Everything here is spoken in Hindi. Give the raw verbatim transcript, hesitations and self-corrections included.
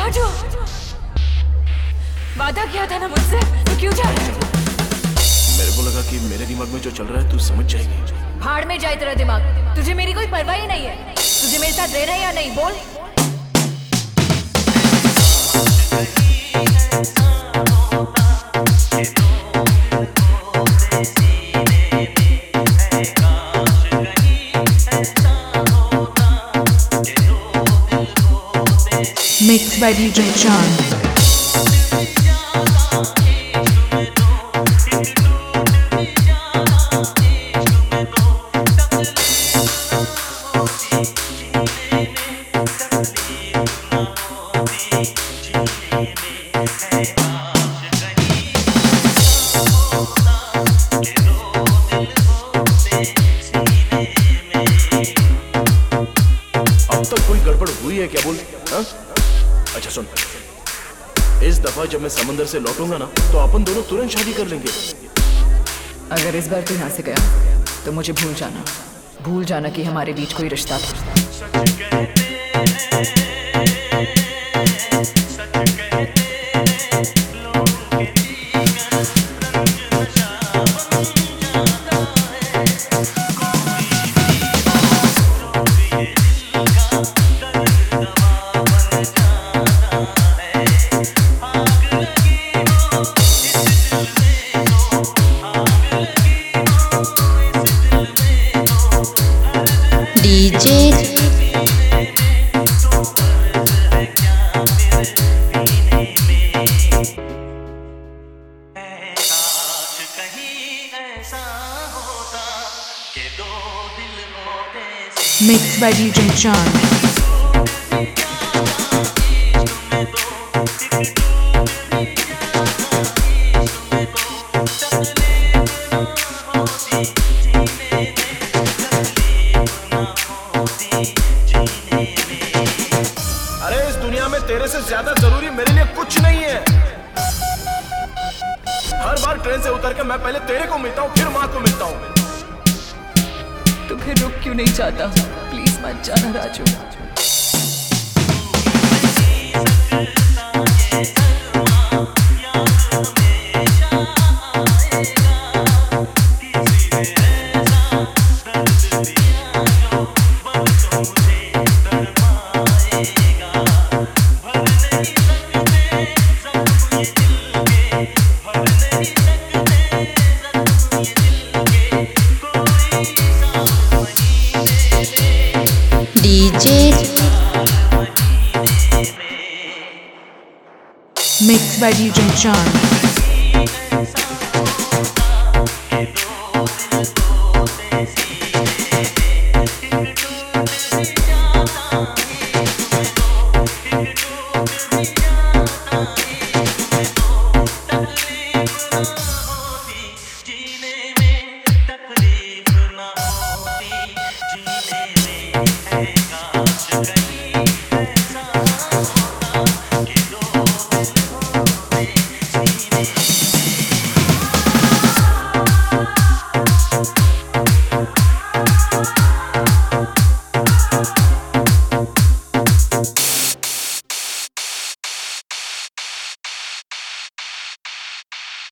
राजू, वादा किया था ना मुझसे, तो क्यों जा रहे हो? मेरे को लगा कि मेरे दिमाग में जो चल रहा है तू समझ जाएगी। भाड़ में जाए तेरा दिमाग, तुझे मेरी कोई परवाह ही नहीं है। तुझे मेरे साथ रहना है या नहीं, बोल। Mixed by D J Chan. अब तक कोई गड़बड़ हुई है क्या बोल? हाँ? अच्छा सुन, इस दफा जब मैं समंदर से लौटूंगा ना तो अपन दोनों तुरंत शादी कर लेंगे। अगर इस बार तू यहाँ से गया तो मुझे भूल जाना, भूल जाना कि हमारे बीच कोई रिश्ता था। D J Mixed by D J Chan. अरे इस दुनिया में तेरे से ज्यादा जरूरी मेरे लिए कुछ नहीं है। हर बार ट्रेन से उतर के मैं पहले तेरे को मिलता हूँ, फिर माँ को मिलता हूँ। तो फिर रुक क्यों नहीं जाता? प्लीज मत जाना Raju. D J Mixed by D J Chan.